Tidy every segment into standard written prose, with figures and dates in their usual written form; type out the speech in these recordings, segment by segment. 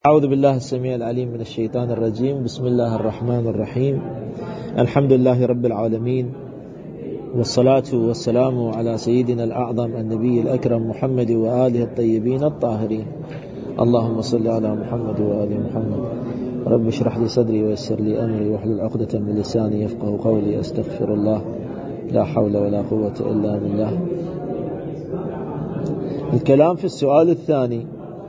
أعوذ بالله السميع العليم من الشيطان الرجيم. بسم الله الرحمن الرحيم. الحمد لله رب العالمين، والصلاة والسلام على سيدنا الأعظم النبي الأكرم محمد وآله الطيبين الطاهرين. اللهم صل على محمد وآل محمد. رب اشرح لي صدري ويسر لي أمري واحلل عقدة من لساني يفقه قولي. أستغفر الله، لا حول ولا قوة إلا بالله. الكلام في السؤال الثاني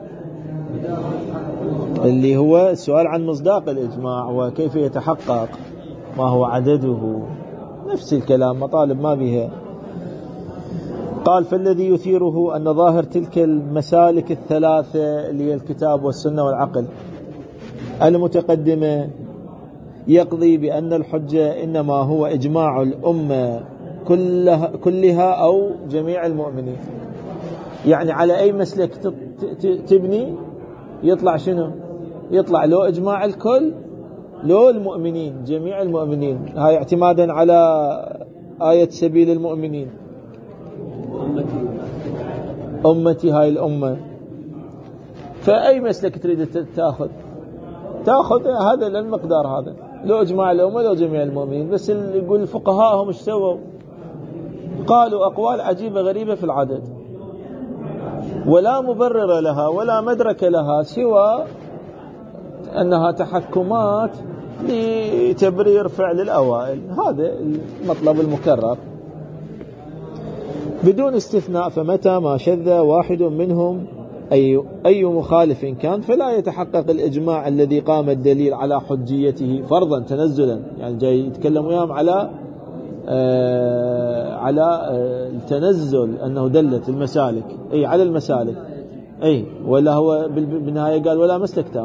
اللي هو السؤال عن مصداق الإجماع وكيف يتحقق، ما هو عدده، نفس الكلام، مطالب ما بها. قال: فالذي يثيره أن ظاهر تلك المسالك الثلاثة اللي هي الكتاب والسنة والعقل المتقدمة يقضي بأن الحجة إنما هو إجماع الأمة كلها أو جميع المؤمنين. يعني على أي مسلك تبني يطلع شنو؟ يطلع لو إجماع الكل لو المؤمنين، جميع المؤمنين. هاي اعتمادا على آية سبيل المؤمنين، أمتي هاي الأمة. فأي مسلك تريد تأخذ هذا المقدار، هذا لو إجماع الأمة لو جميع المؤمنين. بس اللي يقول الفقهاء هم ايش سووا؟ قالوا أقوال عجيبة غريبة في العدد ولا مبرر لها ولا مدرك لها سوى أنها تحكمات لتبرير فعل الأوائل. هذا المطلب المكرر بدون استثناء. فمتى ما شذ واحد منهم أي مخالف كان فلا يتحقق الإجماع الذي قام الدليل على حجيته فرضا تنزلا. يعني جاي يتكلم وياهم على التنزل، أنه دلت المسالك على المسالك ولا هو بالنهاية قال ولا مسلك تام.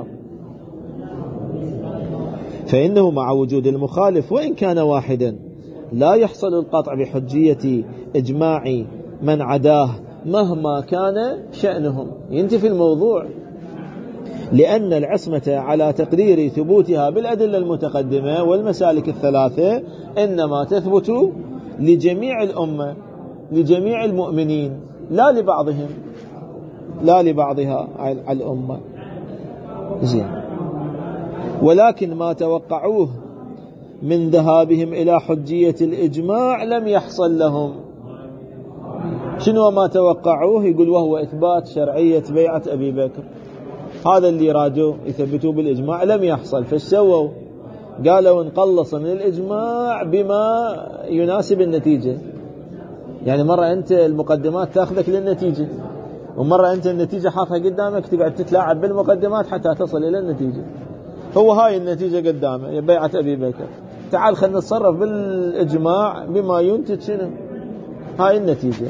فإنه مع وجود المخالف وإن كان واحدا لا يحصل القطع بحجية إجماع من عداه مهما كان شأنهم. ينتفي الموضوع، لأن العصمة على تقدير ثبوتها بالأدلة المتقدمة والمسالك الثلاثة إنما تثبت لجميع الأمة، لجميع المؤمنين، لا لبعضهم، لا لبعضها على الأمة. زين. ولكن ما توقعوه من ذهابهم إلى حجية الإجماع لم يحصل لهم. شنو ما توقعوه؟ يقول وهو إثبات شرعية بيعة أبي بكر. هذا اللي رادوا يثبتوا بالإجماع لم يحصل. فسووا قالوا نقلص من الإجماع بما يناسب النتيجة. يعني مرة أنت المقدمات تأخذك للنتيجة، ومرة أنت النتيجة حاطها قدامك تقعد تتلاعب بالمقدمات حتى تصل إلى النتيجة. هو هاي النتيجة قدامه، بيعة أبي بكر. تعال خلينا نتصرف بالإجماع بما ينتج شنو؟ هاي النتيجة.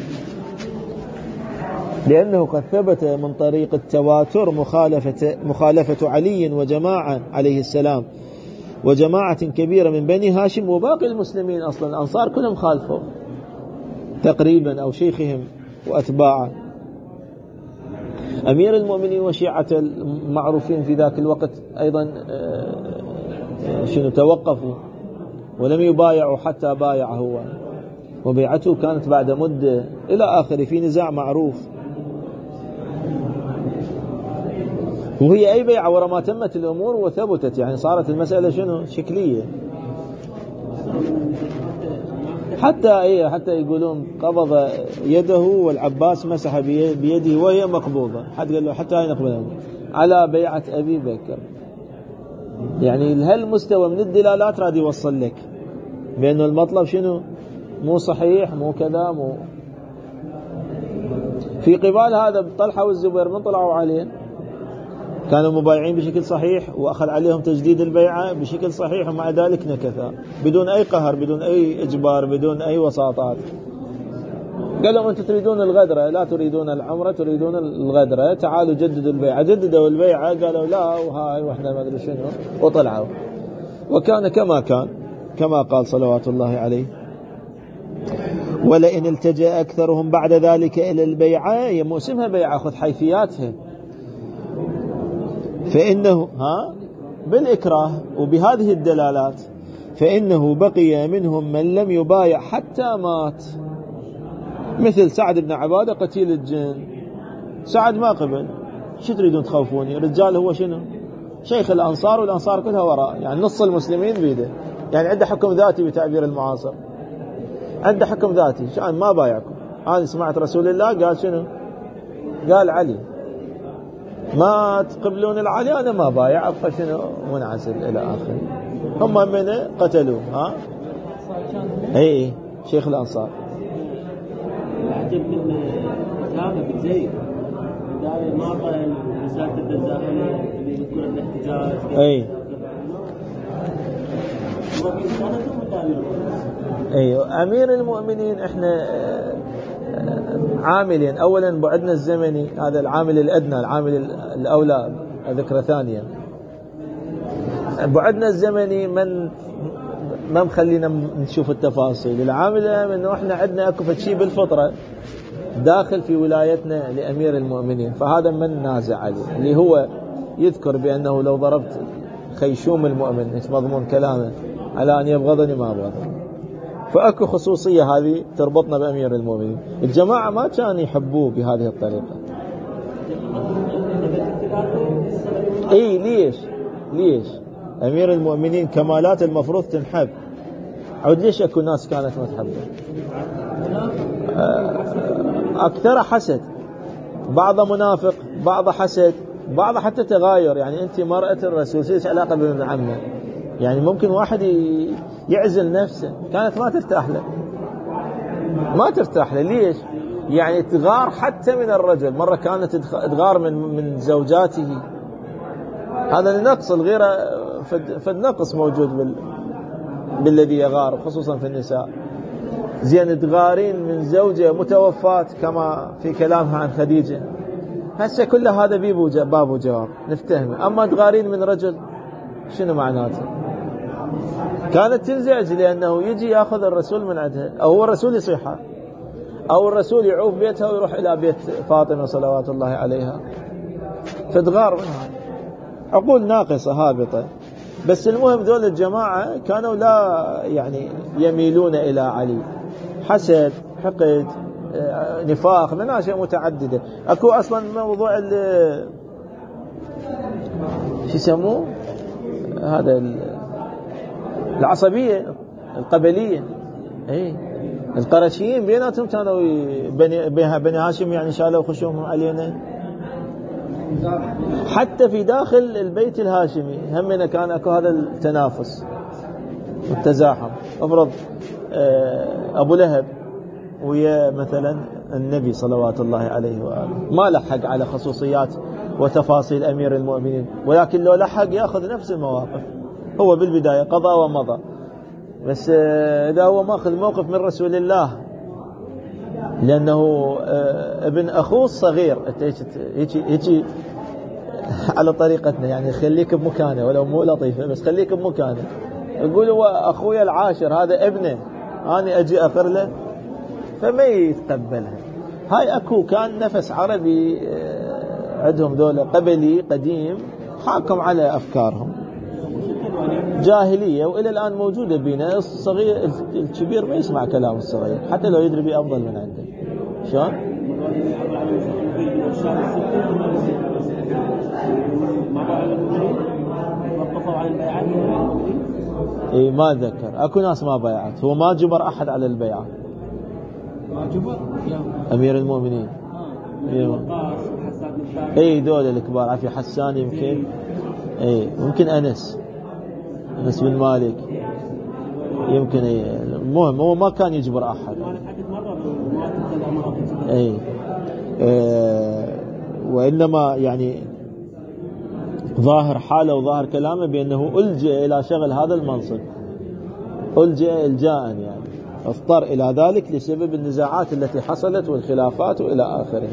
لأنه قد ثبت من طريق التواتر مخالفة علي وجماعة عليه السلام وجماعة كبيرة من بني هاشم وباقي المسلمين. أصلا الأنصار كلهم خالفوا تقريبا، أو شيخهم وأتباعه. أمير المؤمنين وشيعة المعروفين في ذاك الوقت أيضا توقفوا ولم يبايعوا حتى بايع هو، وبيعته كانت بعد مدة إلى آخره، في نزاع معروف. وهي أي بيعة ورا ما تمت الأمور وثبتت، يعني صارت المسألة شكلية. حتى يقولون قبض يده والعباس مسح بيده وهي مقبوضة. حد قال له حتى هاي نقبلها على بيعة أبي بكر. يعني لهالمستوى من الدلالات راد يوصل لك بأنه المطلب مو صحيح، مو كذا، مو. في قبال هذا طلحة والزبير من طلعوا عليه كانوا مبايعين بشكل صحيح، وأخذ عليهم تجديد البيعة بشكل صحيح، ومع ذلك نكثا بدون أي قهر، بدون أي إجبار، بدون أي وساطات. قالوا أنتم تريدون الغدرة، لا تريدون العمرة، تريدون الغدرة، تعالوا جددوا البيعة. جددوا البيعة، قالوا لا وهاي وإحنا ما أدري شنو، وطلعوا. وكان كما قال صلوات الله عليه: ولئن التجأ أكثرهم بعد ذلك إلى البيعة، هي موسمها بيعة، خذ حيثياتها، فإنه بالإكراه وبهذه الدلالات فإنه بقي منهم من لم يبايع حتى مات، مثل سعد بن عبادة قتيل الجن. سعد ما قبل، شو تريدون تخوفوني؟ الرجال هو شنو؟ شيخ الأنصار، والأنصار كلها وراء، يعني نص المسلمين بيده، يعني عنده حكم ذاتي بتعبير المعاصر، عنده حكم ذاتي. شان ما بايعكم. أنا سمعت رسول الله قال شنو؟ قال علي ما تقبلون العلي أنا ما بايع، أبقى شنو منعزل إلى آخره. هم من قتلوه. ها اي شيخ الأنصار. العجب من كلامه بن زيد قال ما قال رسالة الدزاخلة اللي يذكر الاحتجاج. اي امير المؤمنين احنا عاملين، اولا بعدنا الزمني، هذا العامل الادنى، العامل الاولى ذكر ثانيا. بعدنا الزمني ما مخلينا نشوف التفاصيل. العامل انه احنا عندنا اكو شيء بالفطره داخل في ولايتنا لامير المؤمنين، فهذا من نازع عليه، اللي هو يذكر بانه لو ضربت خيشوم المؤمن، ايش مضمون كلامه؟ على ان يبغضني ما ابغضه. فاكو خصوصيه هذه تربطنا بامير المؤمنين. الجماعه ما كانوا يحبوه بهذه الطريقه. اي ليش امير المؤمنين كمالات المفروض تنحب، عود ليش اكو ناس كانت ما تحبه؟ اكثر حسد، بعض منافق، بعض حسد، بعض حتى تغاير. يعني انت مرأة الرسول ايش علاقه بابن عمه؟ يعني ممكن واحد يعزل نفسه، كانت ما ترتاح له. ليش؟ يعني تغار حتى من الرجل. مرة كانت تغار من زوجاته. هذا النقص، الغيرة فالنقص موجود بالذي يغار، خصوصا في النساء. زين تغارين من زوجة متوفاة كما في كلامها عن خديجة، هسه كل هذا باب وجواب نفتهمه. أما تغارين من رجل شنو معناته؟ كانت تنزعج لأنه يجي يأخذ الرسول من عندها، أو هو الرسول يصيحها، أو الرسول يعوف بيتها ويروح إلى بيت فاطمة صلوات الله عليها، فتغار منها. عقول ناقصة هابطة. بس المهم ذول الجماعة كانوا لا يعني يميلون إلى علي، حسد، حقد، نفاق، مناشئ متعددة. أكو أصلا موضوع شو يسموه هذا العصبية القبلية. القرشيين بيناتهم كانوا بني هاشم يعني شالوا خشومهم علينا. حتى في داخل البيت الهاشمي همنا كان اكو هذا التنافس والتزاحم. افرض ابو لهب ويا مثلا النبي صلوات الله عليه وآله، ما لحق على خصوصيات وتفاصيل امير المؤمنين، ولكن لو لحق ياخذ نفس المواقف. هو بالبداية قضى ومضى، بس إذا هو ماخذ موقف من رسول الله لأنه ابن أخوه الصغير، يجي على طريقتنا، يعني خليك بمكانه ولو مو لطيفة، بس خليك بمكانه. يقول هو أخويا العاشر هذا ابنه، أنا أجي أقر له، فما يتقبلها. هاي أكو كان نفس عربي عندهم دولة قبلي قديم حاكم على أفكارهم، جاهلية، وإلى الآن موجودة بينا. الصغير الكبير ما يسمع كلام الصغير حتى لو يدري بيه أفضل من عنده. شلون؟ إيه ما أتذكر. أكو ناس ما بايعت، هو ما جبر أحد على البيعة. أمير المؤمنين إيه دول الكبار، عفي حسان يمكن، إيه ممكن أنس بن مالك يمكن. المهم هو ما كان يجبر أحد. وإنما يعني ظاهر حاله وظاهر كلامه بأنه ألجأ إلى شغل هذا المنصب، ألجأ إلجاء، يعني اضطر إلى ذلك لسبب النزاعات التي حصلت والخلافات وإلى آخره.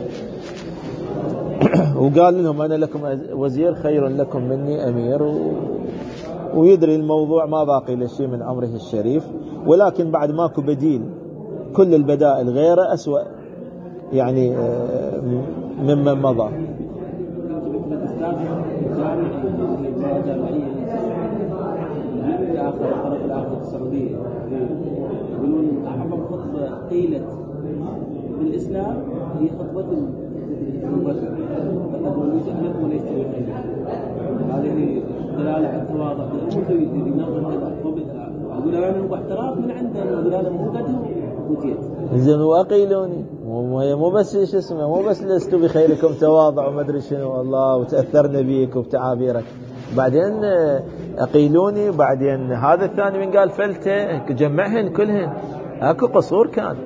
وقال لهم أنا لكم وزير خير لكم مني أمير، ويدري الموضوع ما باقي لشيء من عمره الشريف، ولكن بعد ماكو بديل، كل البدائل غيره أسوأ يعني ممن مضى. يقولون أعظم خطبة قيلت بالإسلام هي خطبة هذه دلالة على التواضع. أقول أنا باحتراف من عنده، أقول أنا مو قدهم وجيت. زين وأقيلوني مو بس شو اسمه، مو بس لست بخيركم تواضع وما أدري شنو والله وتأثرنا بيك وبتعابيرك، بعدين أقيلوني، بعدين هذا الثاني من قال فلته جمعهن كلهن، أكو قصور كان.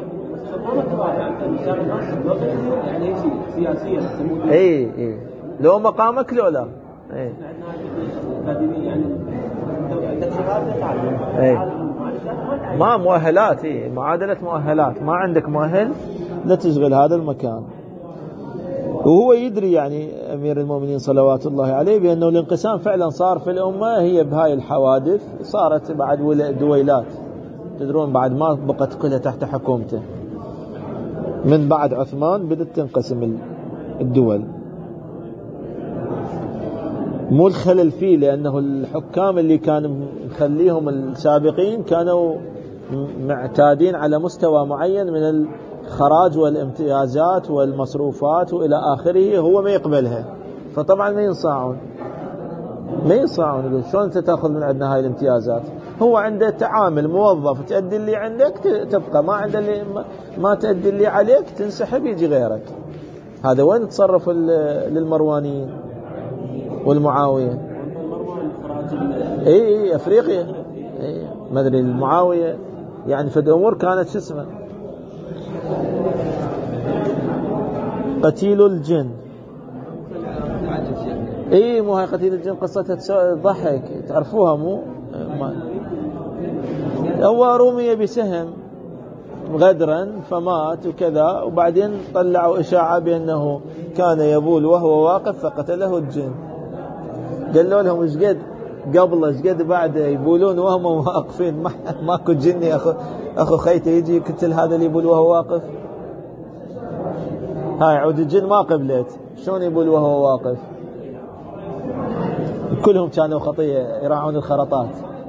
يعني سياسيا اي لو مقامك لو لا اي ما مؤهلات، معادلة مؤهلات، ما عندك مؤهل لا تشغل هذا المكان. وهو يدري يعني أمير المؤمنين صلوات الله عليه بأنه الانقسام فعلا صار في الأمة هي بهاي الحوادث، صارت بعد دويلات، تدرون بعد ما بقت كلها تحت حكومته، من بعد عثمان بدأت تنقسم الدول. مو الخلل فيه، لأنه الحكام اللي كانوا مخليهم السابقين كانوا معتادين على مستوى معين من الخراج والامتيازات والمصروفات وإلى آخره، هو ما يقبلها، فطبعا ما ينصاعون. يقول شلون أنت تأخذ من عندنا هاي الامتيازات؟ هو عنده تعامل موظف، تأدي اللي عندك تبقى، ما عنده اللي ما تأدي اللي عليك تنسحب يجي غيرك. هذا وين تصرف للمروانيين والمعاوية؟ اي افريقيا، ما ادري المعاوية يعني في الامور كانت شو اسمه قتيل الجن. مو هاي قتيل الجن قصتها ضحك، تعرفوها مو؟ هو رمي بسهم غدرا فمات وكذا، وبعدين طلعوا إشاعة بأنه كان يبول وهو واقف فقتله الجن. قالوا لهم ايش قد قبله ايش قد بعده يبولون وهم واقفين، ماكو جني اخو خيته يجي يقتل هذا اللي يبول وهو واقف. هاي عود الجن ما قبلت، شلون يبول وهو واقف؟ كلهم كانوا خطية يراعون الخرطات.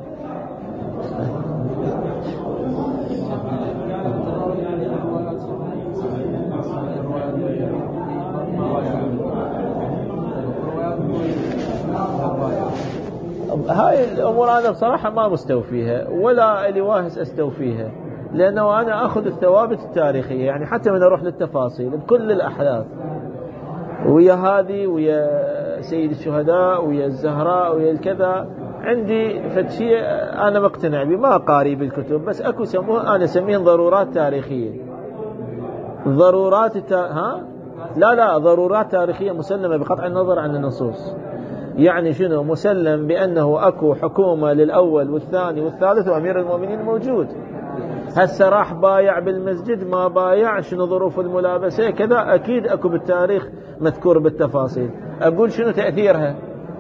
هاي الأمور أنا بصراحة ما مستوفيها، ولا اللي واهس أستوفيها، لأنه أنا أخذ الثوابت التاريخية، يعني حتى من أروح للتفاصيل بكل الأحداث، ويا هذه ويا سيد الشهداء ويا الزهراء ويا الكذا، عندي فتشيء أنا مقتنع به، ما قاري بالكتب، بس أكو سموه أنا أسميهم ضرورات تاريخية. ضرورات لا ضرورات تاريخية مسلمة بقطع النظر عن النصوص. يعني شنو؟ مسلم بأنه أكو حكومة للأول والثاني والثالث وأمير المؤمنين موجود. هسه راح بايع بالمسجد ما بايع، شنو ظروف الملابسة كذا، أكيد أكو بالتاريخ مذكور بالتفاصيل. أقول شنو تأثيرها؟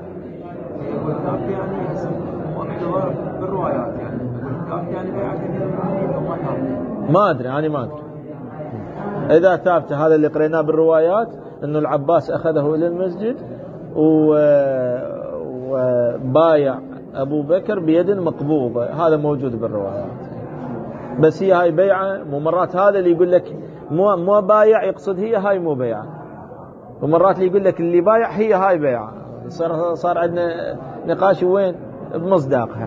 ما أدري، أنا ما أدري إذا ثابت هذا اللي قريناه بالروايات أنه العباس أخذه إلى المسجد وبايع أبو بكر بيد مقبوضة، هذا موجود بالروايات. بس هي هاي بيعة، ومرات هذا اللي يقول لك مو بايع يقصد هي هاي مو بيعة، ومرات اللي يقول لك اللي بايع هي هاي بيعة. صار عندنا نقاش وين بمصداقها.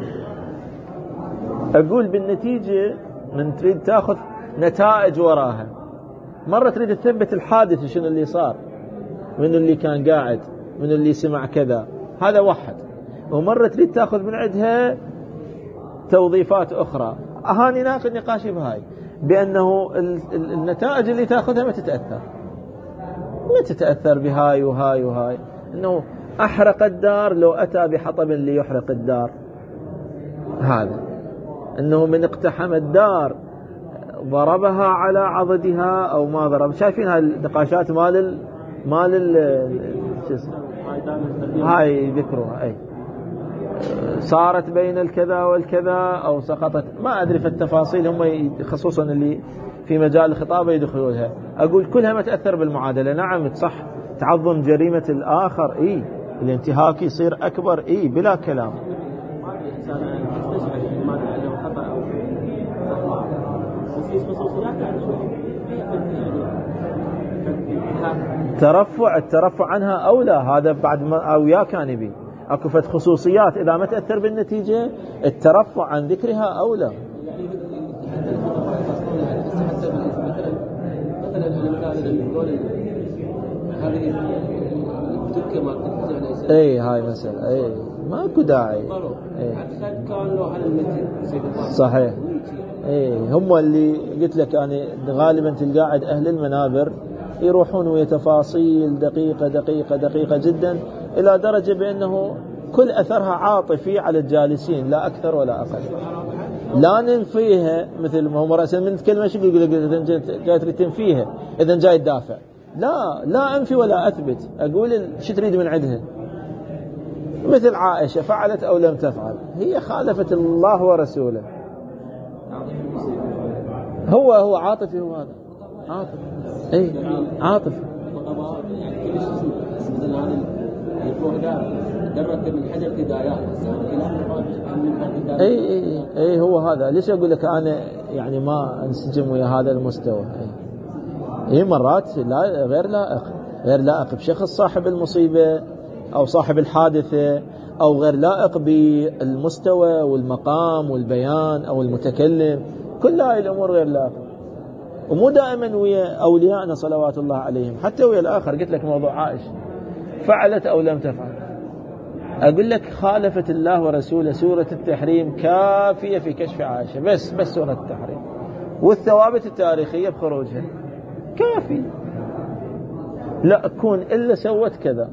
أقول بالنتيجة من تريد تأخذ نتائج وراها، مرة تريد تثبت الحادث شنو اللي صار، من اللي كان قاعد، من اللي سمع كذا، هذا واحد. ومرة تريد تأخذ من عندها توظيفات أخرى. أهاني ناقد نقاشي بهاي، بأنه النتائج اللي تأخذها ما تتأثر بهاي وهاي وهاي. أنه أحرق الدار لو أتى بحطب ليحرق الدار، هذا أنه من اقتحم الدار ضربها على عضدها أو ما ضرب. شايفين هاي النقاشات مال هاي ذكرها، أي صارت بين الكذا والكذا أو سقطت، ما أدري في التفاصيل، هم خصوصا اللي في مجال الخطابة يدخلونها. أقول كلها ما تأثر بالمعادلة. نعم صح، تعظم جريمة الآخر، الانتهاك يصير أكبر، بلا كلام. الترفع عنها أولى. هذا بعد ما أو يا كان يبي أكو فد خصوصيات إذا ما تأثر بالنتيجة الترفع عن ذكرها أولى. اي هاي مسألة اي ماكو داعي. صحيح. اي هم اللي قلت لك أنا غالبا تلقاعد أهل المنابر يروحون ويا تفاصيل دقيقة دقيقة دقيقة جدا إلى درجة بأنه كل أثرها عاطفي على الجالسين لا أكثر ولا أقل. لا ننفيها مثل ما هو رأسا من كلمة شو يقول لك إذا جاي تريد تنفيها إذا جاي تدافع. لا أنفي ولا أثبت، أقول شو تريد من عندها. مثل عائشة فعلت أو لم تفعل، هي خالفت الله ورسوله. هو عاطفي، هو هذا عاطفي. اي عاطفي. اي هو هذا. ليش اقول لك انا يعني ما انسجم ويا هذا المستوى. اي مرات لا غير لائق بشخص صاحب المصيبة او صاحب الحادثة، او غير لائق بالمستوى والمقام والبيان او المتكلم. كل هاي الامور غير لائقة. ومو دائما ويا أولياءنا صلوات الله عليهم، حتى ويا الآخر. قلت لك موضوع عائشة فعلت أو لم تفعل، أقول لك خالفت الله ورسوله. سورة التحريم كافية في كشف عائشة، بس سورة التحريم والثوابت التاريخية بخروجها كافي. لا أكون إلا سوت كذا.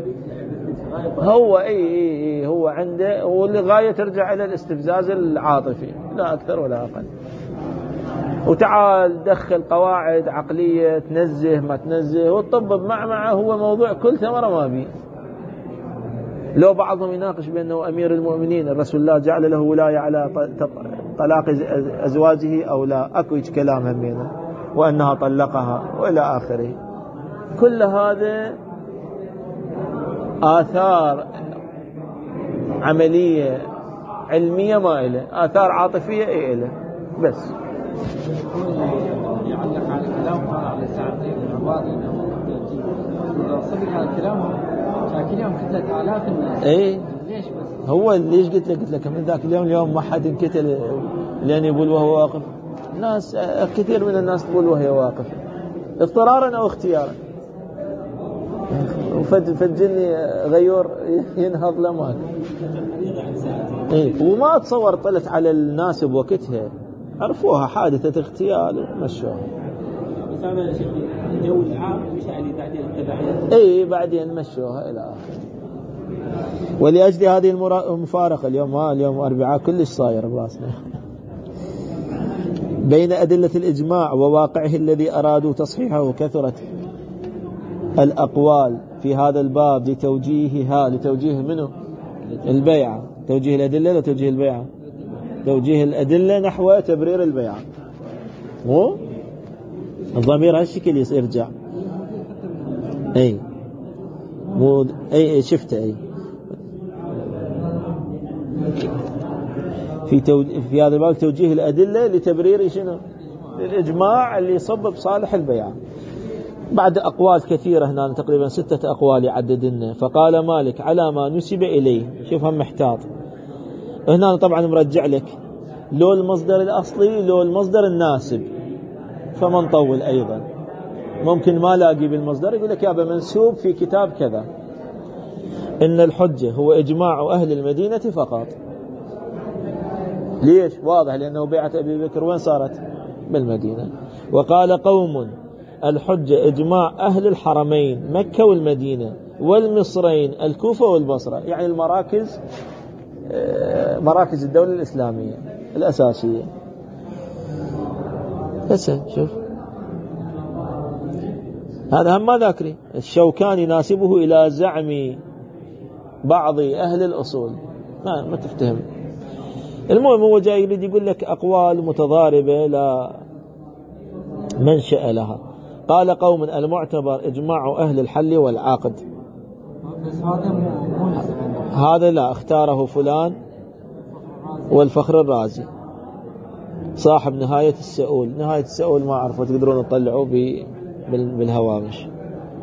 هو هو عنده، والغاية ترجع إلى الاستفزاز العاطفي لا أكثر ولا أقل. وتعال دخل قواعد عقلية تنزه ما تنزه وتطبب معه. هو موضوع كل ثمرة ما بيه. لو بعضهم يناقش بأنه أمير المؤمنين الرسول الله جعل له ولاية على طلاق أزواجه أو لا، أكو كلام همينه وأنها طلقها وإلى آخره. كل هذا آثار عملية علمية ما إله، آثار عاطفية إله بس. يعلق على كلام على ساعتين الماضي إذا صدق هذا الكلام شاكل يوم كتلت آلاف الناس. إيه ليش بس؟ هو ليش قلت لك من ذاك اليوم ما حد انقتل لأن يقول وهو واقف. الناس كثير من الناس تقول وهي واقف اضطرارا أو اختيارا. وفجني غيور ينهض لماك. إيه وما أتصور طلت على الناس بوقتها، عرفوها حادثة اغتيال ومشوها. بس هذا شيء الجو العام مش عليه بعدين التبعية. اي بعدين مشوها الى اخره. ولأجل هذه المفارقة اليوم أربعاء كلش صاير براسنا. بين أدلة الإجماع وواقعه الذي أرادوا تصحيحه كثرت الأقوال في هذا الباب لتوجيه منه البيعة. توجيه الأدلة لتوجيه البيعة. توجيه الأدلة نحو تبرير البيعة. مو الضمير هالشكل يرجع. اي مو اي شفته. اي في هذا الباب توجيه الأدلة لتبرير شنو؟ للإجماع اللي يصب بصالح البيعة. بعد أقوال كثيرة هنا تقريبا 6 أقوال يعددن. فقال مالك على ما نسب إليه. شوف هم محتاط هنا طبعا مرجع لك لو المصدر الأصلي لو المصدر الناسب، فما نطول. أيضا ممكن ما لاقي بالمصدر يقول لك يابا منسوب في كتاب كذا. إن الحجة هو إجماع أهل المدينة فقط. ليش؟ واضح لأنه بيعة أبي بكر وين صارت؟ بالمدينة. وقال قوم الحجة إجماع أهل الحرمين مكة والمدينة والمصرين الكوفة والبصرة، يعني مراكز الدولة الإسلامية الأساسية. بس شوف هذا هم ما ذاكري. الشوكاني يناسبه إلى زعم بعض أهل الأصول. ما تفتهم. المهم هو جاي يريد يقول لك أقوال متضاربة لا منشأ لها. قال قوم المعتبر إجماع أهل الحل والعقد. هذا لا اختاره فلان والفخر الرازي صاحب نهاية السؤول. نهاية السؤول ما أعرفه، تقدرون تطلعوا بالهوامش.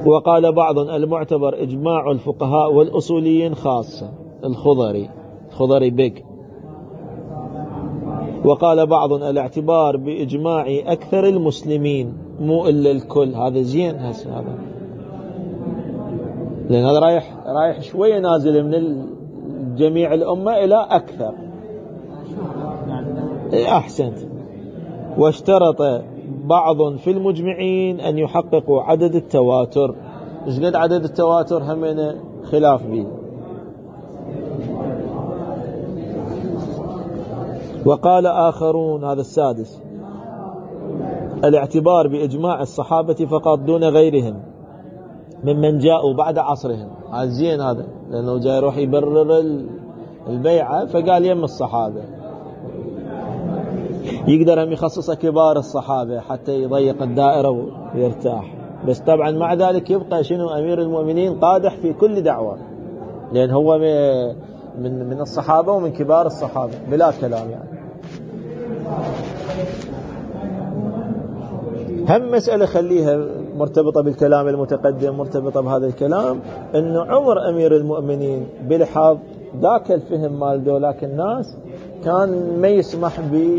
وقال بعض المعتبر إجماع الفقهاء والأصوليين خاصة، الخضري بك. وقال بعض الاعتبار بإجماع أكثر المسلمين مو إلا الكل. هذا زين هذا، لأن هذا رايح شوية نازل من جميع الأمة إلى أكثر. أحسنت. واشترط بعض في المجمعين أن يحققوا عدد التواتر. إيش قد عدد التواتر همنا خلاف به. وقال آخرون، هذا السادس، الاعتبار بإجماع الصحابة فقط دون غيرهم ممن جاءوا بعد عصرهم. هذا زين هذا، لأنه جاي يروح يبرر البيعة فقال يم الصحابة، يقدر هم يخصص كبار الصحابة حتى يضيق الدائرة ويرتاح. بس طبعا مع ذلك يبقى شنو أمير المؤمنين قادح في كل دعوة، لأن هو من الصحابة ومن كبار الصحابة بلا كلام. يعني هم مسألة خليها مرتبطة بالكلام المتقدم، مرتبطة بهذا الكلام، أنه عمر أمير المؤمنين بلحاظ ذاك الفهم مال دولاك الناس كان ما يسمح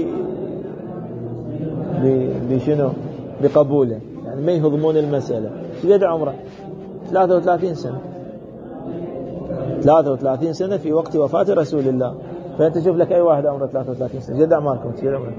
بشنو بقبوله، يعني ما يهضمون المسألة. شو قد عمره؟ 33 سنة. 33 سنة في وقت وفاة رسول الله. فأنت شوف لك أي واحد عمره 33 سنة. قد أعماركم؟ قد عمرك؟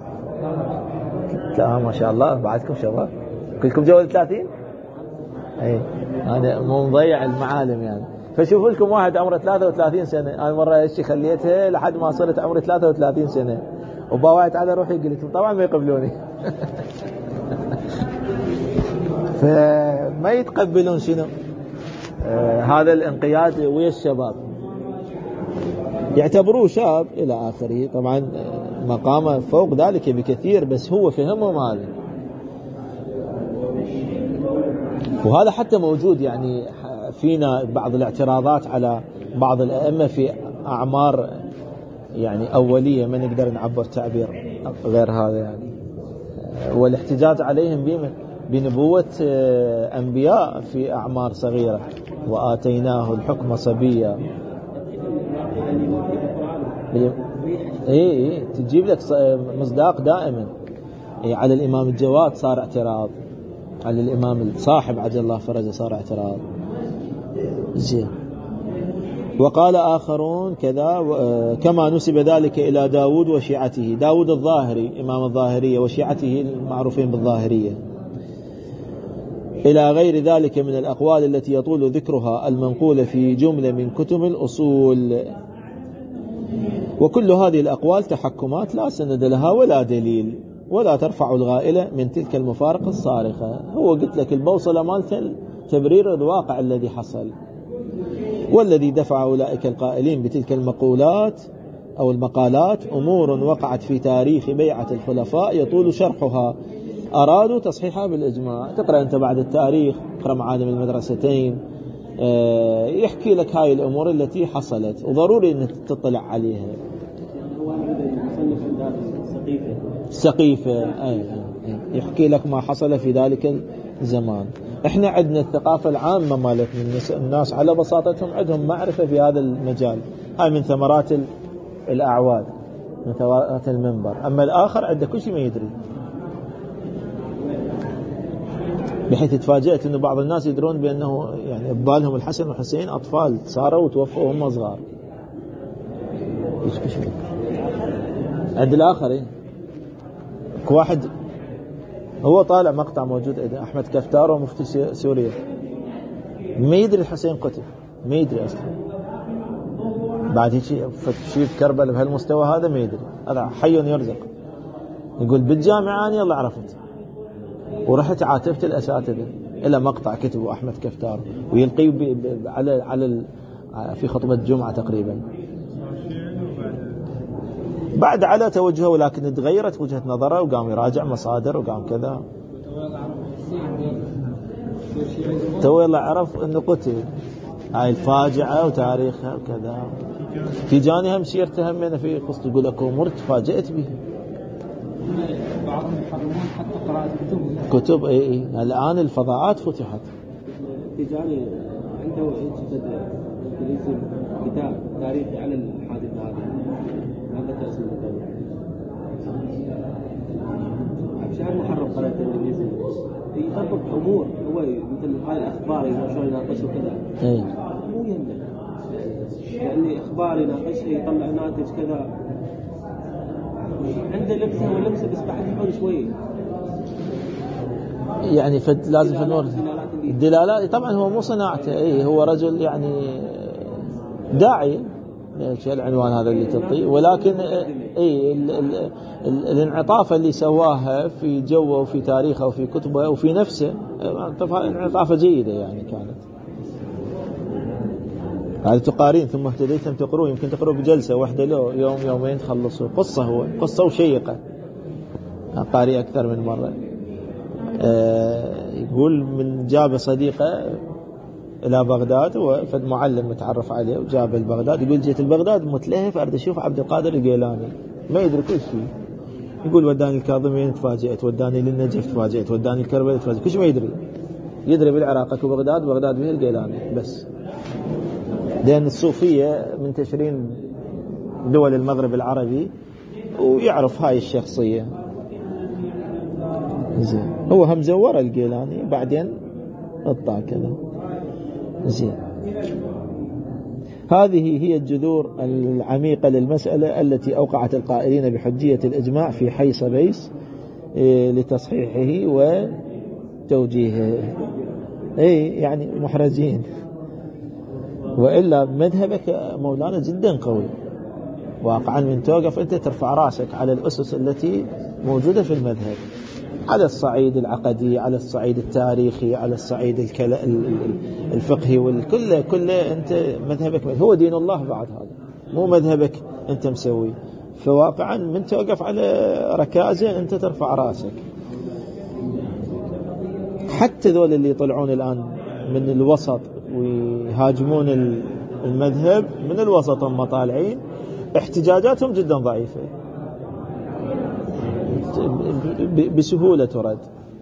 لا ما شاء الله بعدكم شباب كلكم جوال 30. أي هذا مو مضيع المعالم يعني. فشوفوا لكم واحد عمره 33 سنة. أنا مرة إيش خليتها لحد ما صرت عمري 33 سنة وباوعت على روحي قلت طبعا ما يقبلوني. فما يتقبلون شنو هذا الانقياد ويا الشباب، يعتبروه شاب إلى آخره. طبعا مقامه فوق ذلك بكثير، بس هو فهمهم هذا. وهذا حتى موجود يعني فينا بعض الاعتراضات على بعض الأئمة في أعمار يعني أولية، ما نقدر نعبر تعبير غير هذا يعني، والاحتجاج عليهم بنبوة أنبياء في أعمار صغيرة. وآتيناه الحكم صبيا. إيه تجيب لك مصداق دائما. على الإمام الجواد صار اعتراض، على الإمام صاحب عجل الله فرجه صار اعتراض. زين. وقال آخرون كذا كما نسب ذلك إلى داود وشيعته. داود الظاهري إمام الظاهرية وشيعته المعروفين بالظاهرية. إلى غير ذلك من الأقوال التي يطول ذكرها المنقولة في جملة من كتب الأصول. وكل هذه الأقوال تحكمات لا سند لها ولا دليل، ولا ترفع الغائلة من تلك المفارقة الصارخة. هو قلت لك البوصلة مالته تبرير الواقع الذي حصل. والذي دفع أولئك القائلين بتلك المقولات أو المقالات أمور وقعت في تاريخ بيعة الخلفاء يطول شرحها. أرادوا تصحيحها بالإجماع. تقرأ أنت بعد التاريخ، تقرأ معالم المدرستين، يحكي لك هاي الأمور التي حصلت، وضروري أنك تطلع عليها. سقيفة يحكي لك ما حصل في ذلك الزمان. احنا عندنا الثقافة العامة مالتنا، الناس على بساطتهم عندهم معرفة في هذا المجال. هاي من ثمرات الأعواد، من ثمرات المنبر. أما الآخر عنده كل شيء ما يدري، بحيث تفاجأت أن بعض الناس يدرون بأنه يعني ببالهم الحسن والحسين أطفال صاروا وتوفوا وهم صغار. عند الآخر واحد هو طالع مقطع موجود أحمد كفتار ومفتي سوريا، ما يدري الحسين قتل، ما يدري أصلا. بعد هيك شيء في كربلاء بهالمستوى هذا ما يدري، هذا حي يرزق. يقول بالجامعة أنا يلا عرفت، ورحت عاتبت الأساتذة. إلى مقطع كتبه أحمد كفتار ويلقيه على في خطبة جمعة تقريبا. بعد على توجهه، ولكن تغيرت وجهة نظره وقام يراجع مصادر وقام كذا. تو يلا عرف انه قتل. هاي الفاجعة وتاريخها وكذا. في جاني هم سيرته همنا في قصة، يقول لك امور تفاجأت به. بعضهم يحرمون حتى قراءة كتب. الآن الفضاءات فتحت التجاري عنده يجسد انجليزي كتاب تاريخي على الحادثة هذه، هذا تأثير الدولة. عشان محرم قناة الانجليزي يطبق امور هو مثل هاي الاخبار شلون يناقشوا كذا، مو يمنا يعني اخبار يناقشها يطلع ناتج كذا، عنده لبسه ولبسه بس بعد يحول شوي يعني لازم في النور الدلالات. طبعا هو مو صناعته، هو رجل يعني داعي العنوان هذا اللي تعطيه، ولكن الانعطاف اللي سواها في جوه وفي تاريخه وفي كتبه وفي نفسه انعطافه جيدة يعني كانت. هذه تقارين ثم اهتديتم تقروا، يمكن تقروا بجلسة واحدة له يوم يومين تخلصوا قصة، هو قصة وشيقة قاري أكثر من مرة. يقول من جاب صديقه إلى بغداد، وفد معلم متعرف عليه وجاب البغداد، يقول جيت البغداد متلهف أريد أشوف عبد القادر الجيلاني، ما يدري كل شيء. يقول وداني الكاظمين تفاجأت، وداني للنجف تفاجأت، وداني الكربلاء تفاجأت، كل شيء ما يدري بالعراق وبغداد، بغداد به الجيلاني بس. لأن الصوفية منتشرين دول المغرب العربي ويعرف هاي الشخصية زين. هو هم زور الجيلاني بعدين اطلع كذا زين. هذه هي الجذور العميقة للمسألة التي أوقعت القائلين بحجية الإجماع في حي صبيس لتصحيحه وتوجيهه، يعني محرجين. وإلا مذهبك مولانا جدا قوي واقعا، من توقف أنت ترفع راسك على الأسس التي موجودة في المذهب، على الصعيد العقدي، على الصعيد التاريخي، على الصعيد الفقهي كله أنت مذهبك هو دين الله بعد، هذا مو مذهبك أنت مسوي. فواقعا من توقف على ركازة أنت ترفع راسك. حتى ذول اللي يطلعون الآن من الوسط ويهاجمون المذهب من الوسط هم طالعين، احتجاجاتهم جدا ضعيفة بسهولة ترد.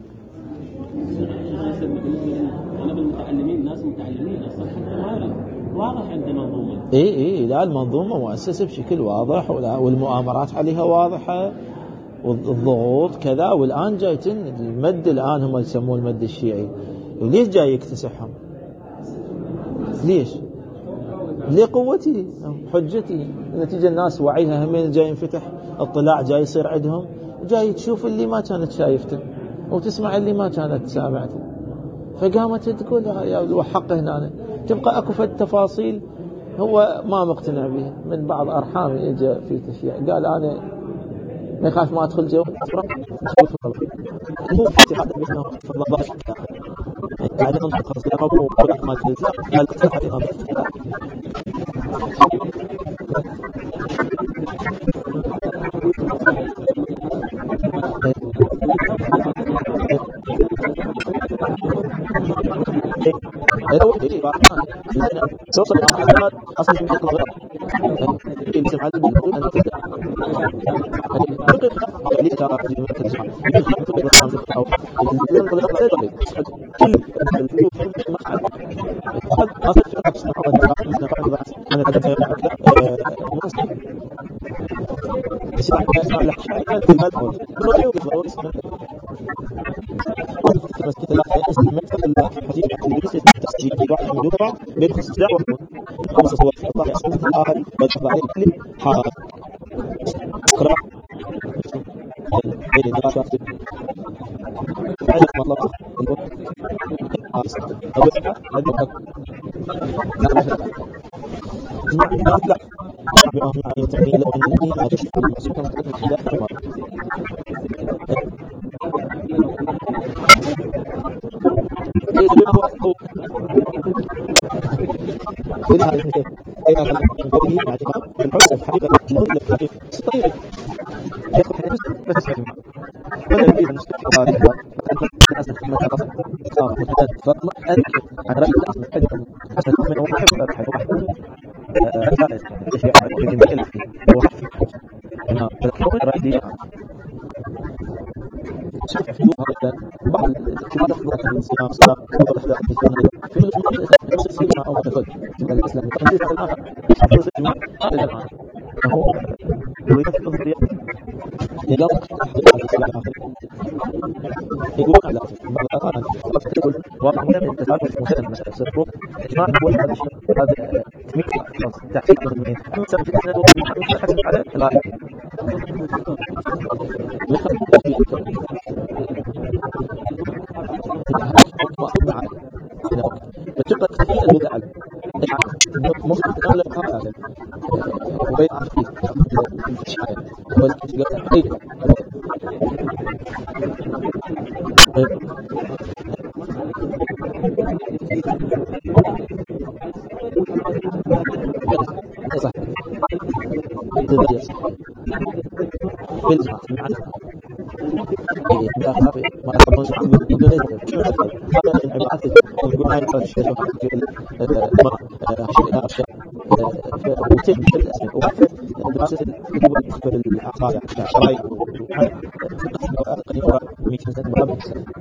أنا بالمتعلمين ناس متعلمين أصلا حتى واضح عندنا منظومة. لا المنظومة مؤسسة بشكل واضح، والمؤامرات عليها واضحة والضغوط كذا. والآن جايتين المد، الآن هم يسمون المد الشيعي، وليش جاي يكتسحهم؟ ليش؟ لقوتي حجتي، نتيجة الناس وعيها همين جاي ينفتح اطلاع، جاي يصير عندهم، جاي تشوف اللي ما كانت شايفته وتسمع اللي ما كانت سامعته، فقامت تقول هو حق هنا. تبقى أكو فد تفاصيل هو ما مقتنع بها. من بعض أرحام إجا في تشيع قال أنا ما يخاف ما أدخل جو مو في اعتقاد بأنه في الضبط بعد أن تخلص لقبه وقلت ما تلزق قال تلحق الأمر توصل الى اصلا من الغرب اللي سمع بالحدود ان تبدا اللي ترى في المركز او بعض يدخل جمال الإسلام الجزء الآخر يحفظ الجمال هذا المعنى فهو ويمثل النظرية يجب الإسلام الآخر يقول على بعض الآخر تقول واقع من التفاعل المسلم مثلا سيكون إجماع هو هذا الشيء هذا تميك تحقيق المسلمين سبب فتنة وحسب على الغالب فتبقى تخفية المدعى مصر تغلب هذا وبين عفيف الشعر والتجارة صح بالجماعة المعنى بأخلاق ما أخبرنا عن بداية هذا العبارات يقول هاي الشيء ما أشياء وتجد في الأسماء وحتى دراسة تخبر الأعصاب شرايط قريبة 100 سنة مقابل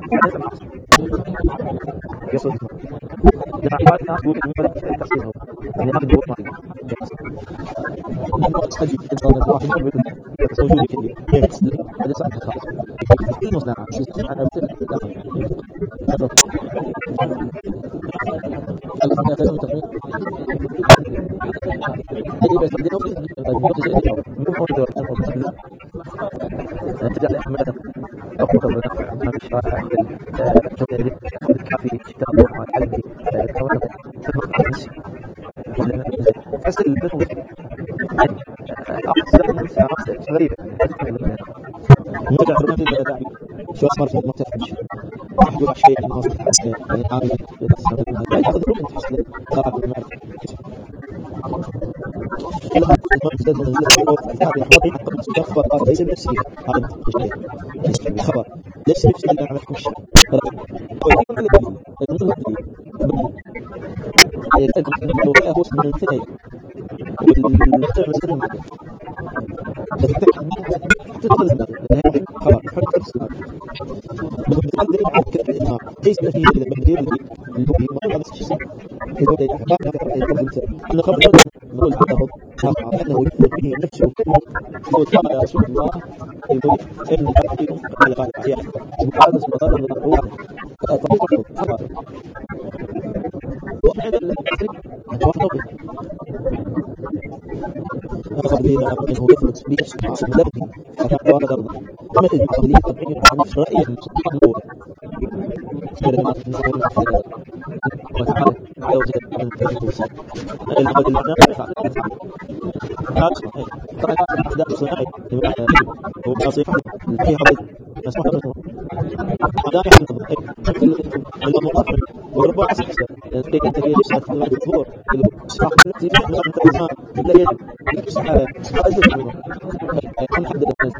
يصل العبارات تقول المبادئ تفسيرها يعني هذا الدور معي أجل الواحد موجود كبير هذا صعب خالص المصنع أنا شو أسمر في المكتب يقول شيء من أصل يعني عامل يأخذ روح أنت حصل قرأت المعرفة كل هذا المكتب منزل هذه الحوضي أخبر قال ليس بنفسه هذا الخبر ليس بنفسه اللي عملكم الشيء الوضع هو من الثاني المكتب مسلم تدخل النار خبر حق السلام بتقدر على كتاب الإمام ليس فيه المدير اللي ما نفس الشيء يقول أن خبر نقول عنه أنه يثبت به نفسه قول قال رسول الله يقول إن الحقيقة على قال أحياء هذا المطار من الروح طريقه خبر وحيد الحقيقة أخذ بين أنه يثبت بنفسه مدربي فكان وارد أرضا مثل المقابلين تبعين عن نفس رأيه سبحان الله كلمات نسأل الله وتعالى على وجه من الفجر والسلام الأبد المعنى طبعا أحداث الصناعي وصيحة فيها بيض مسموح له أداني حد المقاطع وربع عسل لكي أنت في نفسك الظهور الإصلاح التي نحن نتعلمها لا يجب أجل منه نحدد الناس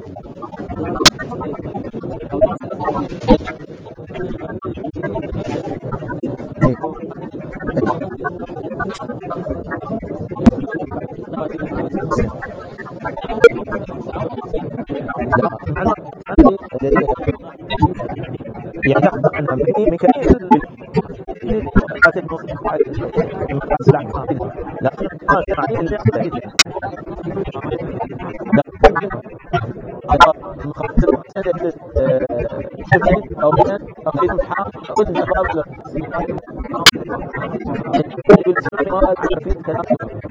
يعني عنها من كثير لكن ما يعني اللي يحتاج أو مثلا أقيم الحق قد نقابل يقول السماء في الكلام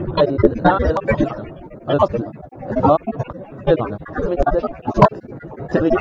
الأصل أيضا من هذا تبدي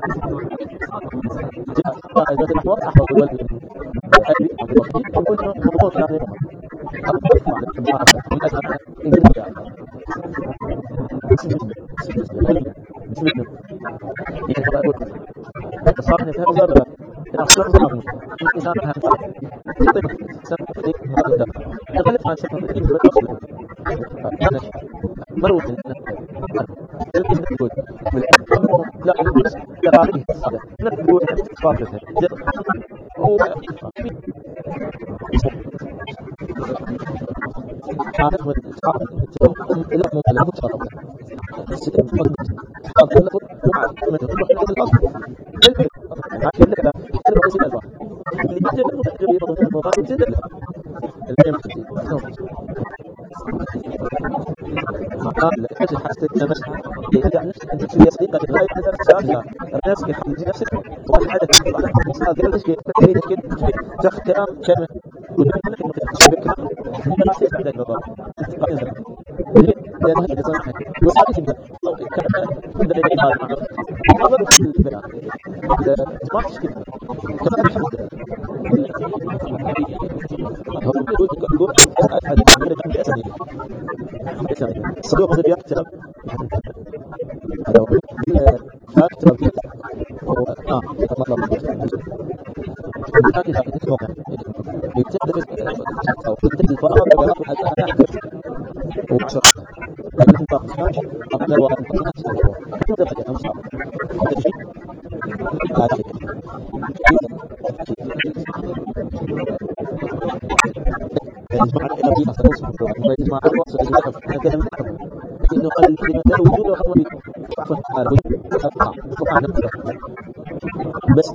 بس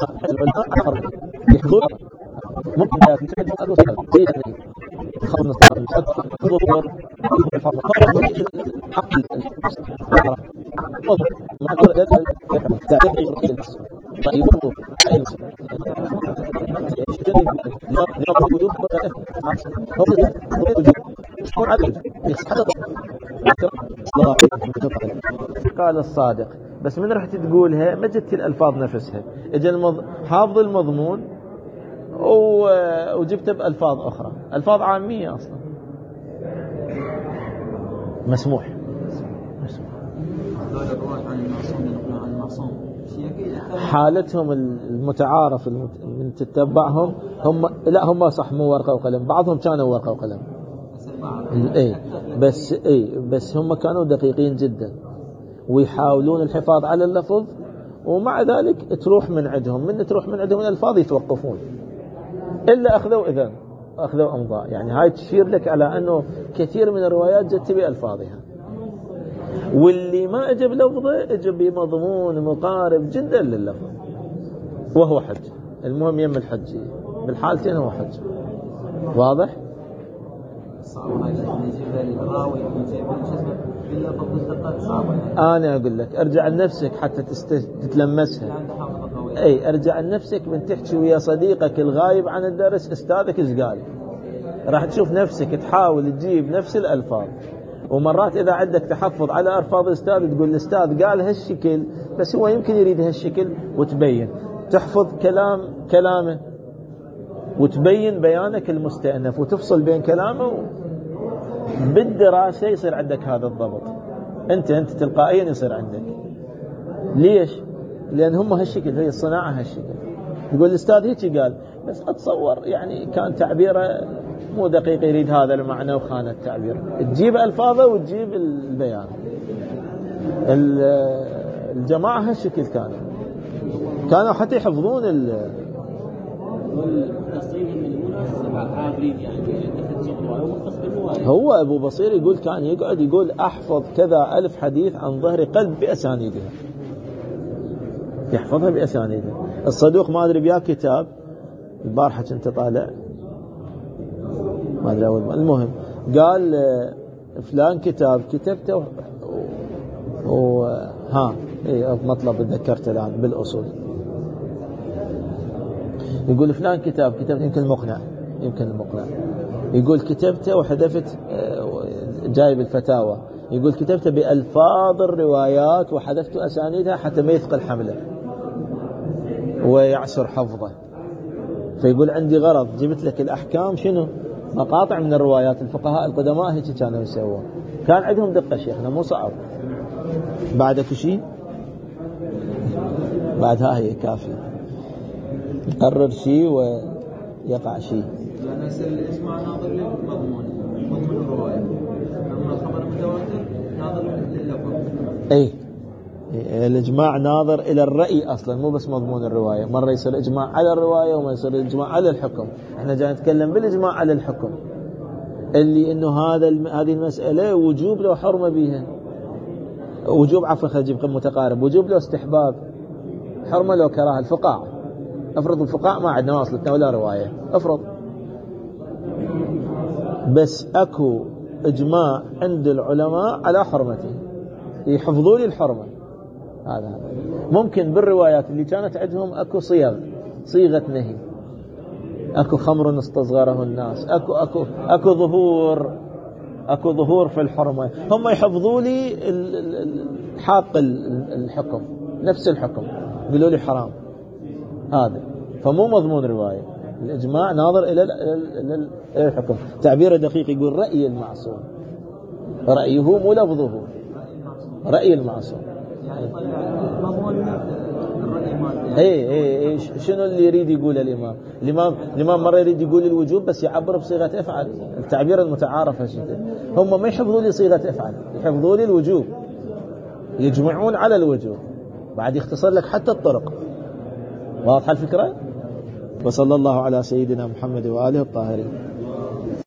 يحضر ممكن قال الصادق بس من رحت تقولها ما جت الألفاظ نفسها، اجى حافظ المضمون وجبت بألفاظ أخرى، ألفاظ عامية أصلا. مسموح. حالتهم المتعارف من تتبعهم هم صح مو ورقة وقلم، بعضهم كانوا ورقة وقلم بس هم كانوا دقيقين جدا ويحاولون الحفاظ على اللفظ، ومع ذلك تروح من عندهم الألفاظ يتوقفون إلا أخذوا أمضاء. يعني هاي تشير لك على أنه كثير من الروايات جت بألفاظها، واللي ما أجب لفظه أجب بمضمون مقارب جدا لللفظ وهو حج. المهم يم الحج بالحالتين هو حج. واضح؟ أنا أقول لك ارجع لنفسك حتى تتلمسها. ارجع لنفسك من تحكي ويا صديقك الغايب عن الدرس أستاذك إيش قال، راح تشوف نفسك تحاول تجيب نفس الألفاظ. ومرات إذا عندك تحفظ على ألفاظ الأستاذ تقول الأستاذ قال هالشكل بس هو يمكن يريد هالشكل، وتبين تحفظ كلامه وتبين بيانك المستأنف وتفصل بين كلامه. بالدراسة يصير عندك هذا الضبط، أنت تلقائيا يصير عندك. ليش؟ لأن هم هالشكل، هي الصناعة هالشكل. يقول الأستاذ هيك قال بس أتصور يعني كان تعبيره مو دقيق يريد هذا المعنى وخان التعبير. تجيب ألفاظه وتجيب البيان. الجماعة هالشكل كانوا حتى يحفظون هو أبو بصير يقول كان يقول أحفظ كذا ألف حديث عن ظهر قلب بأسانيدها، يحفظها بأسانيدها. الصدوق ما أدري بيا كتاب البارحة كنت طالع ما أدري أول المهم قال فلان كتاب كتبته مطلب ذكرته الآن بالأصول. يقول فلان كتاب كتبته يمكن المقنع يقول كتبته وحذفت جايب الفتاوى، يقول كتبته بألفاظ الروايات وحذفت أسانيدها حتى ما يثقل حمله. ويعسر حفظه، فيقول عندي غرض جبت لك الأحكام شنو؟ مقاطع من الروايات. الفقهاء القدماء هيك كانوا يسوون، كان عندهم دقة شيخنا مو صعب. بعدك شيء؟ بعدها هي كافي، يقرر شيء ويقع شيء. لأن يصير الإجماع ناظر للمضمون، مضمون الرواية، أما الخبر المتواتر ناظر لللفظ. أي الإجماع ناظر إلى الرأي أصلا، مو بس مضمون الرواية. مرة يصير إجماع على الرواية وما يصير إجماع على الحكم. إحنا جاي نتكلم بالإجماع على الحكم، اللي إنه هذه المسألة وجوب لو حرمة بها، وجوب عفوا خلينا نجيب متقارب، وجوب لو استحباب، حرمة لو كراهة. الفقاع، افرض الفقاع ما عندنا ما وصلتنا ولا رواية، افرض بس اكو اجماع عند العلماء على حرمته، يحفظوا لي الحرمة. هذا ممكن بالروايات اللي كانت عندهم اكو صيغة نهي، اكو خمر استصغره الناس، اكو ظهور في الحرمة، هم يحفظوا لي حاق الحكم، نفس الحكم يقولوا لي حرام. هذا فمو مضمون رواية. الإجماع ناظر إلى الحكم. تعبير دقيق يقول رأي المعصوم، رأيه مو لفظه، رأي المعصوم. يعني مضمون الرأي مالته. اي شنو اللي يريد يقول الإمام مرة يريد يقول الوجوب بس يعبر بصيغة افعل، التعبير المتعارف هالشيء. هم ما يحفظوا لي صيغة افعل، يحفظوا لي الوجوب، يجمعون على الوجوب، بعد يختصر لك حتى الطرق. واضحة الفكرة؟ وصلى الله على سيدنا محمد وآله الطاهرين.